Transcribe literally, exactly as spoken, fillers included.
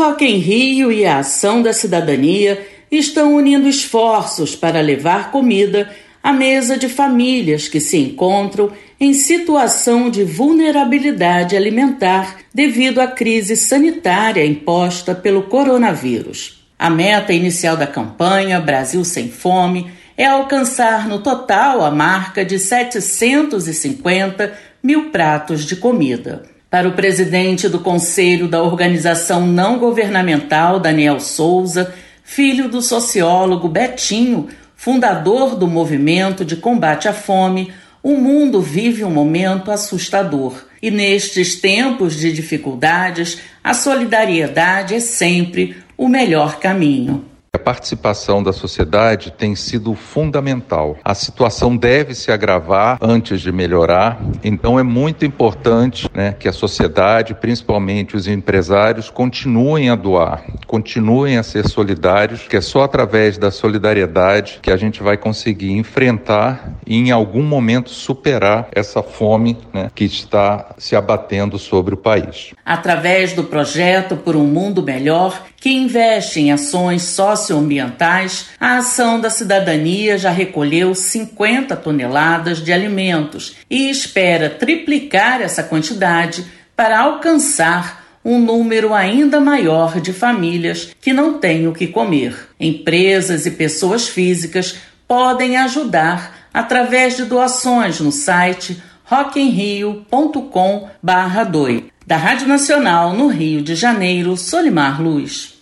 Rock em Rio e a Ação da Cidadania estão unindo esforços para levar comida à mesa de famílias que se encontram em situação de vulnerabilidade alimentar devido à crise sanitária imposta pelo coronavírus. A meta inicial da campanha Brasil Sem Fome é alcançar no total a marca de setecentos e cinquenta mil pratos de comida. Para o presidente do Conselho da Organização Não Governamental, Daniel Souza, filho do sociólogo Betinho, fundador do Movimento de Combate à Fome, o mundo vive um momento assustador. E nestes tempos de dificuldades, a solidariedade é sempre o melhor caminho. A participação da sociedade tem sido fundamental. A situação deve se agravar antes de melhorar, então é muito importante, né, que a sociedade, principalmente os empresários, continuem a doar, continuem a ser solidários, que é só através da solidariedade que a gente vai conseguir enfrentar e em algum momento superar essa fome, né, que está se abatendo sobre o país. Através do projeto Por um Mundo Melhor, que investe em ações socioambientais, a Ação da Cidadania já recolheu cinquenta toneladas de alimentos e espera triplicar essa quantidade para alcançar um número ainda maior de famílias que não têm o que comer. Empresas e pessoas físicas podem ajudar através de doações no site rock em rio ponto com barra doe. Da Rádio Nacional, no Rio de Janeiro, Solimar Luz.